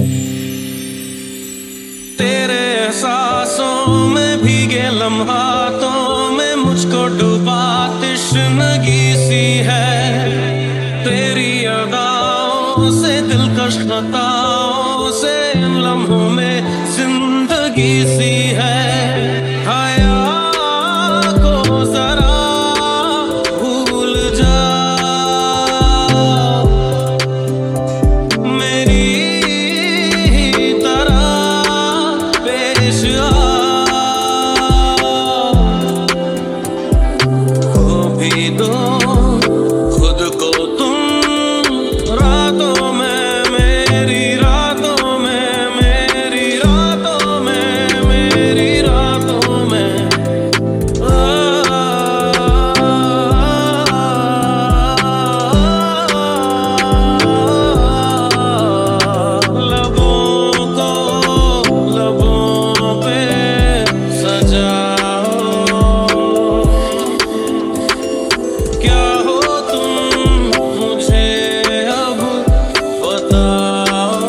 तेरे एहसासों में भीगे लम्हातों में मुझको डूबा तश्नगी सी है। तेरी अदाओं से दिलकश खताओं से इन लम्हों में जिंदगी सी है। हया को जरा भूल जा, मेरी ही तरह पेश आ। खो भी दो खुद को तुम रातों में, मेरी रातों में, मेरी रातों में, मेरी रातों में। लबों को लबों पे सजाओ, क्या हो तुम मुझे अब बताओ।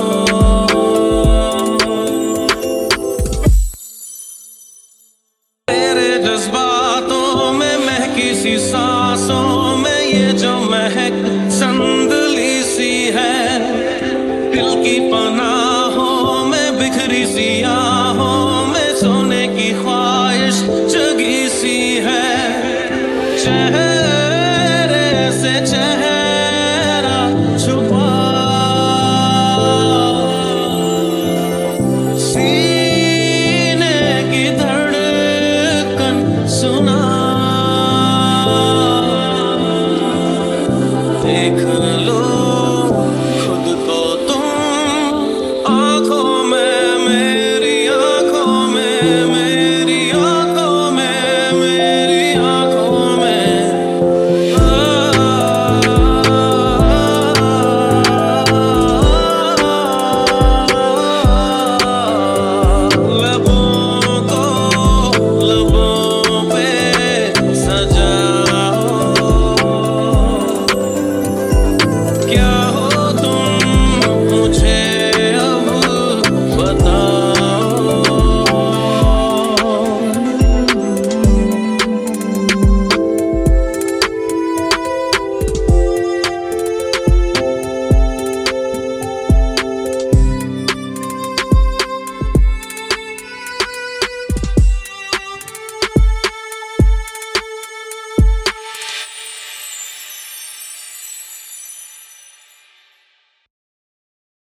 तेरे जज्बातों में महकी सी सांसों में ये जो महक संदली सी है। दिल की पनाहों में बिखरी सी आहों में सोने की ख्वाहिश जगी सी है। चेहरे से चेहरा छुपा, सीने की धड़कन सुना। देख लो खुद को तुम आँखों